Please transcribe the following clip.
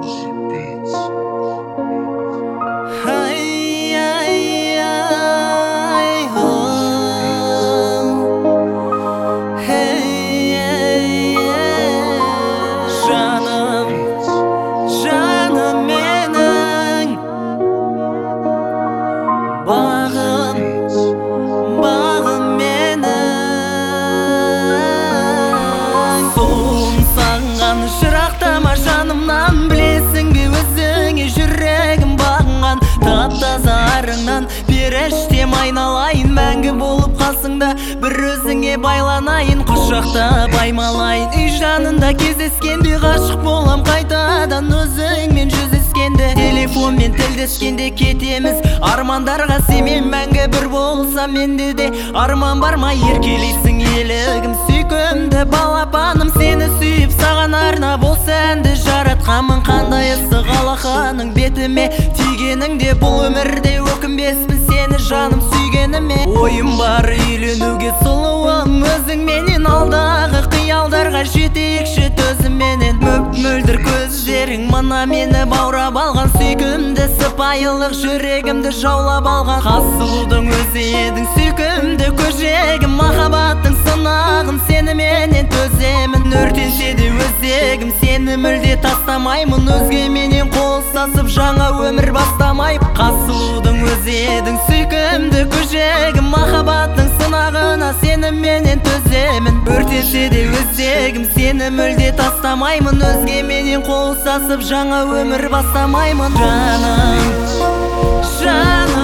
Шырақтама жанымнан, білесің бе өзіңе жүрегім бағынған. Тап-таза арыңнан періштем айналайын, мәңгі болып қасыңда бір өзіңе байланайын. Құшақтап аймалайын, үй жанында кездескенде ғашық болам қайтадан өзіңмен жүздескенде. Телефонмен тілдескенде кетеміз армандарға, сенмен мәңгі бір болса менде де арман бар ма? Еркелейсің елігім, сүйкімді балапаным, сені сүйіп саған арнап осы әнді жаратқанмын. Қандай ыстық алақаның бетіме тигеніңде, бұл өмірде өкінбеспін сені жаным сүйгеніме. Ойым бар үйленуге сұлуым, өзіңменен алдағы қиялдарға жетейікші төзімменен. Мөп-мөлдір көздерің мына мені баурап алған, сүйкімді сыпайылық жүрегімді жаулап алған. Қасылудың өзі едің сүйкімді көжегім, махаббаттың сынағын сеніменен төземін. Өртенсе де өзегім сені мүлде тастамаймын, өзгеменен қол ұстасып жаңа өмір бастамай. Қасылудың өзі едің сүйкімді көжегім, махаббаттың сынағына сеніменен төземін. Өртенсе де өзегім сені мүлде тастамаймын, өзгеменен қол ұстасып жаңа өмір бастамаймын. Жаным, жаным